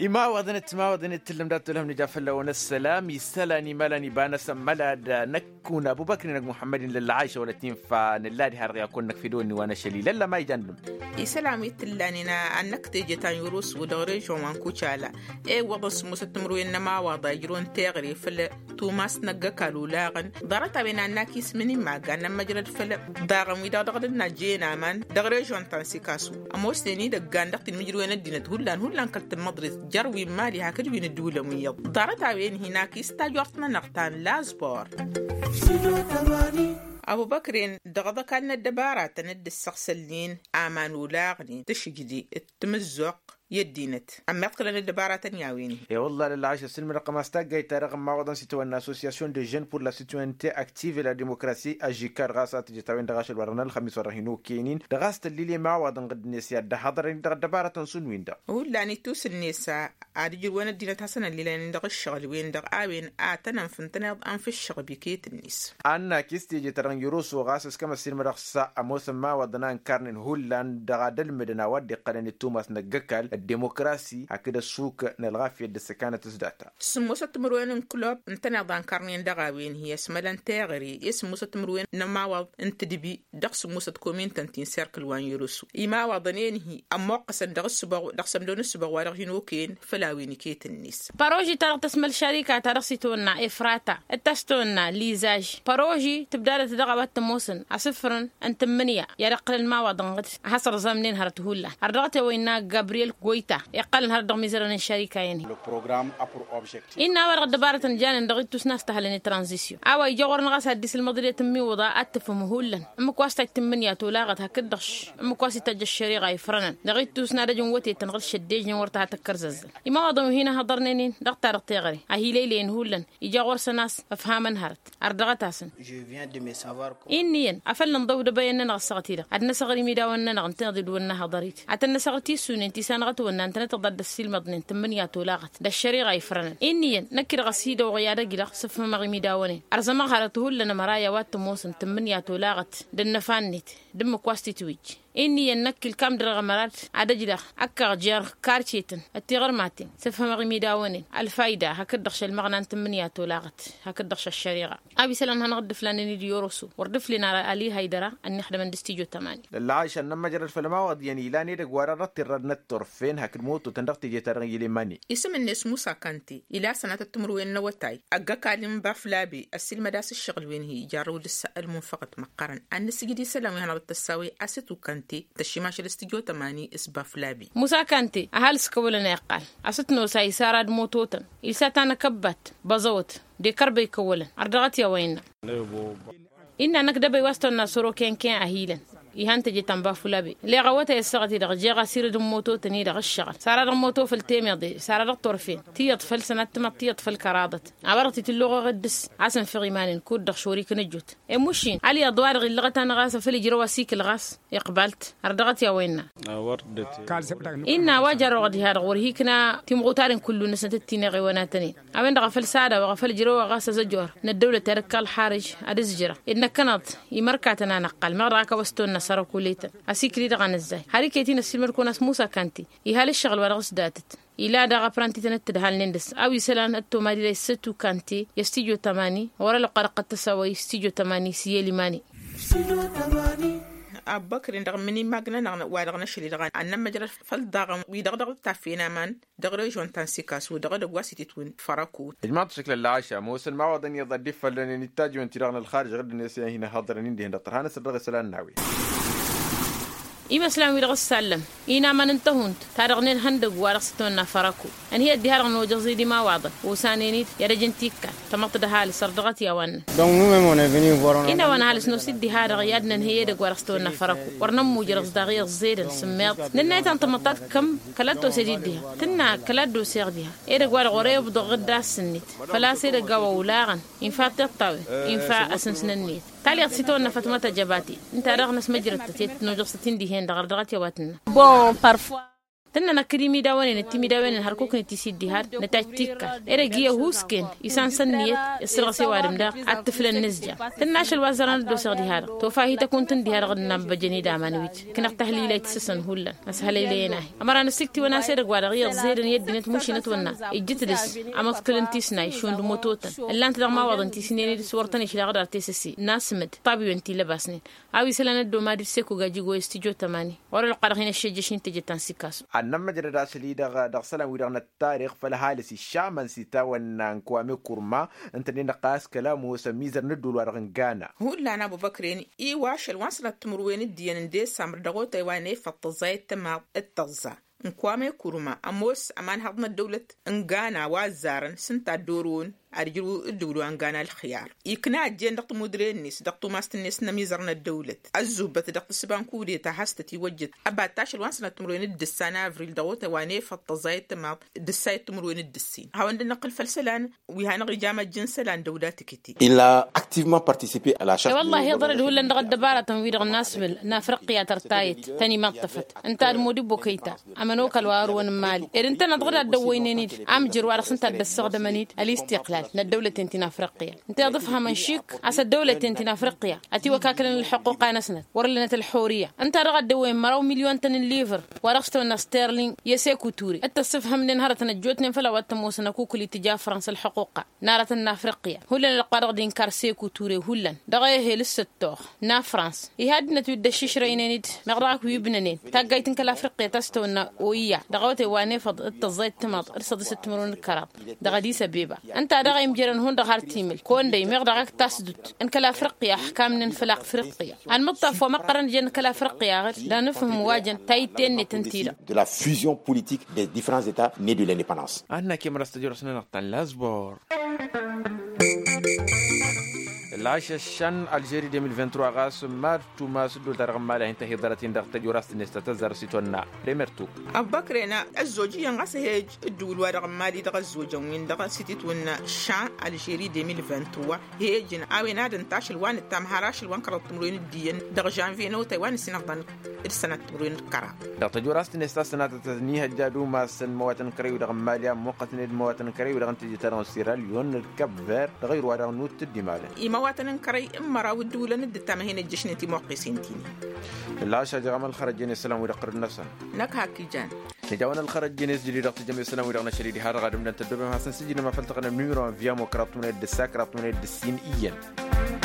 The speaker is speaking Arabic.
إما وذنت اللمدات لهم نجاف لون السلام يسلاني ملاني بانا سملا نكون أبو بكر نك محمد للعايشة ولا تين فنلادي هرغي أكون في دوني وأنا شليل لا ما يجنب يسلام يتلانينا أنك تيجي تانيروس ودوريش ومان كوشالا وضع سموستمرو إنما وضع يجرون تغري فل توماس نجا كالولاغن دارتا بين أنك اسمني ما قانا مجرد فل داغم ويدا دغدنا جينا من دغريش وان تانسي كاسو أموستيني دقان دقت المجروين الدينة هلان كالت المدرس جروي مالي هكذا بين الدولة ويض دارتا بين هناك استاجرتنا نقطان لازبور أبو بكر دغضا كان الدبارات ند السقسلين آمان ولاغني تشجدي التمزق يدينت أما يقلن الدبارات نياويني يا والله للعيش السلم رقم استاجيت رقم معوضا سيتوان اسوسياسيون دي جين بور لا سيتوينتي اكتيف لا ديموكراسي اجيكار غاسات جتاوين دغاش الورنا الخميس ورهينو كينين دغاست الليلي معوضا قد نسيا دحضر دبارات سنوين دا ولا نيتوس النساء عاد جوان الدين حسن الليلة ندغ الشغل وين دغ آوين آتنا فنتنا أن في الشغل بكيت الناس أنا كيستي جتران يروس وغاسس كما السلم رقصا أموثم معوضنا كارنين هولان دغادل مدنا ودي قلن توماس نجكال الديمقراطي هكذا السوق نلغافية السكانة تزداتا سموسة تمروين كلوب انتنا ضان كارنين دغاوين هي اسملان تاغري اسموسة تمروين نماوض انت دبي دغ سموسة كومين تنتين سيركل وان يروسو إما وضنين هي أموقسا دغ السباغ دغ سمدون السباغ ورغينوكين فلاوين كيت النيس باروجي ترغ تسمى الشركة ترغسيتونا إفراتا التستونا ليزاج باروجي تبدالة دغوات تموسن عصفرن انت منيا يرقل الماوض انغت حصر زمنين هرتهولا هردغت وينا جابرييل كويتا يقال هردغ ميزرن الشركة يعني إنا ورغ دبارة جان دغيت تسناس تهلني ترانزيسيو أوا يجور نغاس هديس المضرية تمي وضا أتفهمهولا مكواستا تمنيا تولاغت هكدغش مكواسي تج الشريعة يفرنن دغيت تسنا رجن وتي تنغل شديج ورتها تكرزز إما وضم هنا هضرنين دغتار تغري أهي ليلين هولن يجور سناس أفهمن هرت أردغتاسن إنيا أفلن ضو دبينا نغسغتي ده أدنا صغري ميداونا نغنتنضي دولنا هضريت أتنا صغرتي سونين تسانغت ونا أنتنا تضد السلم ضنين تمنيا تولاغت ده الشريعة يفرنن إنيا نكر غسيدة وغيادة جلا صف مغي ميداونين أرزما خالته لنا مرايا وات موسن تمنيا تولاغت دنا فانيت دم كواستي تويج إني ينكل كام درجة مرات عدد أكر جار كارتيتن التغر ماتين سفهم غمي داونين الفايدة هكدخش المغنى تمنية تولاغت هكدخش الشريعة أبي سلام هنغد فلان ديوروسو وردف لنا علي هيدرا أن نحن من دستيجو تماني العايشة نما جرى الفيلم وض يعني لاني دغوار رتر الطرفين هكموت وتندقتي جترغي لماني اسم الناس موسى كانتي إلى سنة التمروين نوتاي أجا كالم بافلابي السلم داس الشغل وين هي جارو السائل منفقط مقارن أن السجدي سلام هنا بتساوي أستو كانتي تشيماش الاستيجو تماني اسباف لابي موسى كانتي أهل سكولنا يقال أستنو سايساراد موتوتن إلساتانا كبت بزوت دي كربي كولن أردغتي وين إننا نكدبي وستنا سورو كين أهيلن يهانت جيتان بافلابي لي غوتا يسغتي دغ جيغا سير دم موتو تني دغ الشغل صار دغ موتو في التيميضي صار دغ طرفين تي طفل سنه تم تي طفل كرادت عبرتي اللغه غدس عسن في غيمان كود دغ شوري كنجوت اموشين علي ادوار غي لغه انا غاس في الجرو وسيك الغاس يقبلت اردغت يا وينا وردت ان واجر غدي هذا غوري كنا تيمغوتارن كله نسنتتيني غيوناتني امن دغ فل ساده وغفل جرو غاس زجور الدوله ترك الحارج ادزجره ان كانت يمركاتنا نقل مراك وستون سارو كوليتا اسيكري دغان ازاي حركتي نسمر كوناس موسى كانتي يهال الشغل ورغس داتت إلا دغ برانتي تنت دهال نندس أو يسلان أتو ماري ليستو كانتي يستيجو تماني ورا لقرقة تساوي يستيجو تماني سيالي ماني أبكر إن مني ماجنا نغنا وارغنا شلي دغان أنا مجرد فل دغم ويدغ تافينا من دغ جون تنسيكاس ودغ دغواسي تتوين فراكو جماعة شكل العاشة موسن ما وضن يضدف فلن نتاج وانت رغنا الخارج غير الناس هنا حاضرين دي هنا طرحنا سرغ سلان ناوي إما سلام ويرغ السلم إنا ما ننتهونت تارغنين هندق وارغستونا فراكو أن هي الدهارغن وجغزي دي ما واضح وسانينيت يرجنتيكا تمقت دهالي سردغتي يوان إنا وانا هالي سنوسي الدهارغ يادنا هي دق وارغستونا فراكو ورنمو جرغز داغيغ زيدن سميط ننايتان تمطات كم كلادو سيديديها تنا كلادو سيغديها إيدق وارغ وريب دغد داس سنيت فلا سيدق قوى ولاغن إنفا تقطاوي إنفا أسنسننيت تالي غسيتونا فتمة جباتي انت رغنس مجرد تتيت نوجغستين دي هين دغردغت يواتنا بون بارفوا تننا كريمي داوين التيمي داوين هركوك نتيسيد هار نتاعتيكا إرجيا هوسكين يسان سنية السرغسي وارم دا الطفل النزجة تناش الوزران دو سغدي هار توفاهي تكون تندي هار غدنا بجني دامانويت كنا تحليلي تسسن هولا مسهلي لينا أمرا نسكتي وانا سيرق وارا غير زيرن يدي نتمشي نتونا يجتدس عمد كلنتيسنا يشون دموتوتن اللي انت ما وضن تيسيني دي سورتني شلا غدار تيسسي ناسمد طابي وانتي لباسني أوي سلان الدو ما دي سيكو غاجي غو استيجو تماني ورا القرغين الشجشين تجتان سيكاسو annama jira sali daga salan widarna tarikh fal halisi shaman sita wannan kwame kurma antani da qas kalamu samizar nadul warqan gana هلا أنا أبو بكرين واش الوصلة تمروين الدين ندي سامر دغو تايواني فالتزايد تما التغزا نكوامي كورما أموس أمان هضم الدولة انغانا وازارن سنتا دورون أرجو الدولة انغانا الخيار يكنا جين دقت مدرين نيس دقتو ماستنيس نميزرنا الدولة الزوبة دقت السبان كوري تحست يوجد أباتاش الوانسنا تمروين الدسانا أفريل دغو تايواني فالتزايد تما الدسايد تمروين الدسين هاوند نقل فالسلان ويهانا غجامة جنسلان دولات كتي Il a activement participé à la chasse. والله يضرد ولا نغد دبارة تنوير الناس نافرقيا ترتايت تاني مطفت انت المودي بوكيتا امنوك الوارون مالي انت نضغط الدوينين امجر وارخ انت الدسغدمنيت الاستقلال الدولة انت نافرقيا انت اضفها من شيك اس الدولة انت نافرقيا اتي وكاكل الحقوق نسنت ورلنا الحورية انت رغد دوين مرو مليون تن الليفر ورخصتنا ستيرلينج يسيكو توري انت الصفها من نهارة نجوتني فلا واتموسنا كوكلي تجاه فرنسا الحقوق نارة النافرقيا هلا القرغ دين كارسيكو توري هلا دغيه لسه التوخ نا فرنسا يهادنا تود الشيشرينيد مغراك ويبننين تاقايتن كلا افريقيا تستونا ويا دغوتي واني فض التزايد تماط ارصد 6 مليون الكراب دغدي سبيبه انت دغاي مجرن هون دغار تيمل كون دي مغراك تاسدت ان كلا افريقيا احكام من فلاق افريقيا المطف ومقرن جن كلا افريقيا لا نفهم واجن تايتين تنتيلا de la fusion politique des différents États nés de l'indépendance. أنا كيما استجور سنة نقطن لازبور العشاء الشن الجيري 2023 غاس مارتو ما سدو درغم مالا انتهي دراتين دغت جوراس نستتزر سيتونا ريمرتو أبو بكرنا الزوجية غاس هيج الدول ورغم مالي دغ الزوجة وين دغ سيتونا شان الجيري 2023 هيجن اوي نادن تاش الوان التام هراش الوان كرا تمرين الدين دغ جانفي نو تايوان سنغدان السنة تمرين الكرا دغت جوراس نستسنا تتنيها جادو ما سن مواتن كريو دغم ماليا موقتن المواتن كريو دغ تجي ترون سيراليون الكاب فير دغير ورغ نوت الدمالي واتن كري مرا ودولا ندتا ما هنا الجشنتي موقسين تيني العشاء جامل الخرج جنس السلام ويقر النفس نكها كيجان نجاونا الخرج جنس جديد وقت جميع السلام ويقرنا شريدي هذا غادم نتدبر حسن سجن ما فلتقنا نميرو فيا مكراتون الدساك راتون الدسين إيان